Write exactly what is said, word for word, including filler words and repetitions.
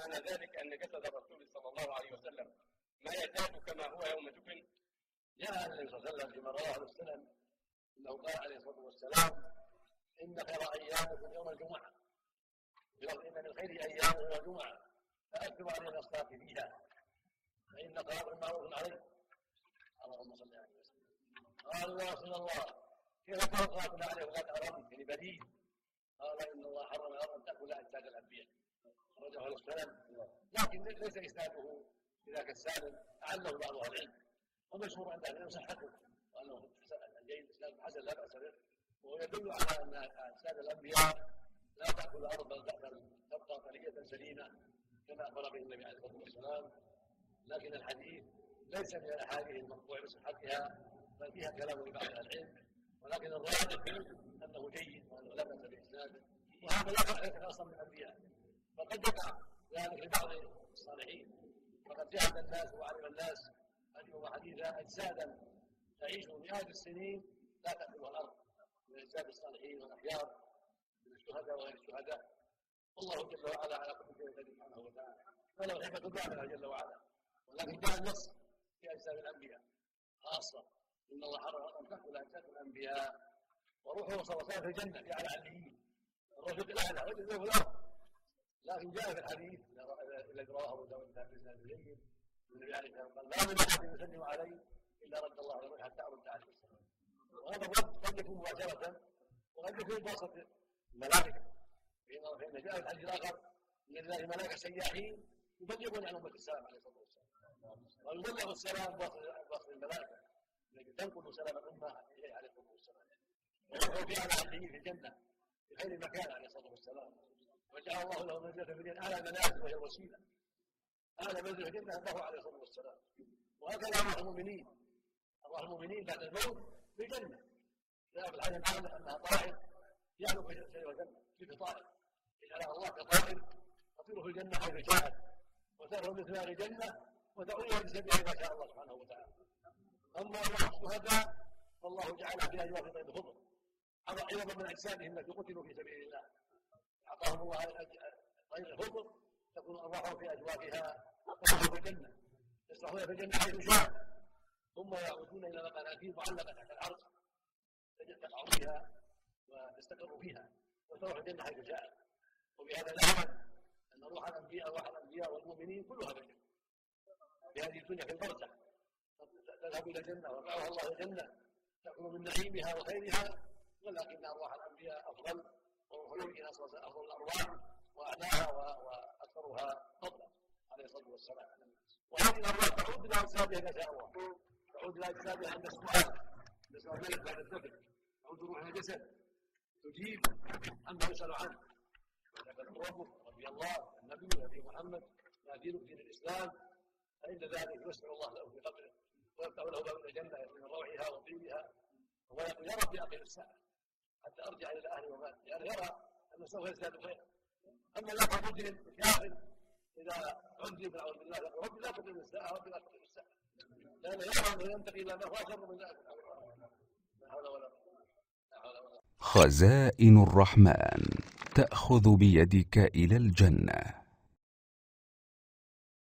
معنى ذلك أن جسد الرسول صلى الله عليه وسلم ما يزال كما هو يوم دفن؟ جاء النبي صلى الله عليه وسلم فيما رواه عنه السلام انه قال عليه الصلاه والسلام: ان خير ايامكم يوم الجمعه، بلفظ ان من خير ايام يوم الجمعه فاكثروا علينا الصلاه فيها فان قرار معروف عليه. اللهم صل عليه وسلم. قال: يا رسول الله كيف توقعتنا عليه وقد ارمت يعني بديل؟ قال: ان الله حرم الارض ان تاكل اجساد الانبياء. خرجه عليه السلام، لكن ليس اسناده بذاك السالم، اعله بعض اهل العلم، ومشهور عند اهل العلم صحته وانه جيد اسناد حسن لا باس به، وهو يدل على ان اجساد الانبياء لا تاكل الارض بل تبقى طريه سليمه كما اخبر به النبي عليه الصلاه والسلام. لكن الحديث ليس من الاحاديث المقطوع بصحتها، بل فيها كلام لبعض اهل العلم، ولكن الراجح انه جيد وانه لا باس باسناده، وهذا لا يعرف اصلا من الانبياء، فقد يقع ذلك لبعض الصالحين، وقد جاهد الناس وعلم الناس قديما وحديثا اجسادا تعيش مئات السنين لا تاكلها الارض من اجساد الصالحين والاخيار من الشهداء وغير الشهداء. والله جل وعلا على كل شيء قدير سبحانه وتعالى، فله الحكمه كامله جل وعلا، ولكن جاء النص في اجساد الانبياء خاصه: ان الله حرم ان تاكل اجساد الانبياء، وروحه صلى الله عليه وسلم في الجنه في اعلى عليين، الرجل الاعلى رجل له الارض. لكن جاء في الحديث الذي رواه ابو داود باسناد جيد النبي عليه الصلاه والسلام قال: ما من احد يسلم عليه الا رد الله له حتى ارد عليه السلام. وهذا الرد قد يكون مباشره وقد يكون بواسطه الملائكه، فان جاء في الحديث الاخر: ان لله ملائكه سياحين يبلغون عن امه السلام عليه الصلاه والسلام، ويبلغ السلام بواسطه الملائكه التي تنقل سلام الامه اليه عليه الصلاه والسلام. وهو في اعلى عليه في الجنه في خير مكان عليه الصلاه والسلام، وجعل الله له منزله في الجنه اعلى المنازل وهي الوسيله، اعلى منزله في الجنه له عليه الصلاه والسلام. وهكذا ارواح المؤمنين، ارواح المؤمنين بعد الموت في الجنه، جاء في الحديث العام انها طائر يعلو في الجنه في طائر يجعلها الله كطائر تطير في الجنه حيث شاءت، وتذهب مثل اهل الجنه وتعود بسببها ما شاء الله سبحانه وتعالى. اما ارواح الشهداء فالله جعلها في اجواف طيب الخضر عوضا من اجسادهم التي قتلوا في سبيل الله، اعطاهم الله طير الخضر تكون ارواحهم في اجوافها وهم في الجنه يسرحون في الجنه حيث شاء، ثم يعودون الى منازل معلقه تحت العرش يقعوا فيها ويستقروا فيها وتروح الجنه حيث شاء. وبهذا نعلم ان روح الانبياء روح الانبياء والمؤمنين كلها في الجنه في هذه الدنيا في البرزخ، تذهب الى الجنه ويرفعها الله الجنه تاكل من نعيمها وخيرها، ولكن ارواح الانبياء افضل، وروح النبي افضل الارواح واعلاها واكثرها فضلا عليه الصلاه والسلام. وهذه الارواح تعود الى اجسادها اذا شاء الله، تعود الى اجسادها عند السؤال، يسال الملك بعد الدفن تعود روح الجسد تجيب عما يسال عنه، يقول ربك ربي الله النبي نبي محمد ما دينك دين الاسلام، فان ذلك يسمع الله له في قبره ويفتح له باب الجنه من روحها وطيبها، ويقول: يا رب اقم الساعه حتى ارجع الى اهلي ومالي، يعني يرى انه سوف يزداد خيرا. اما لا مجرم الكافر اذا عذب نعوذ بالله يقول: رب لا تقم الساعه رب لا تقم الساعه، لان يرى انه ينتقي الى ما هو اشر من ذلك. لا حول ولا قوه. خزائن الرحمن تأخذ بيدك إلى الجنة.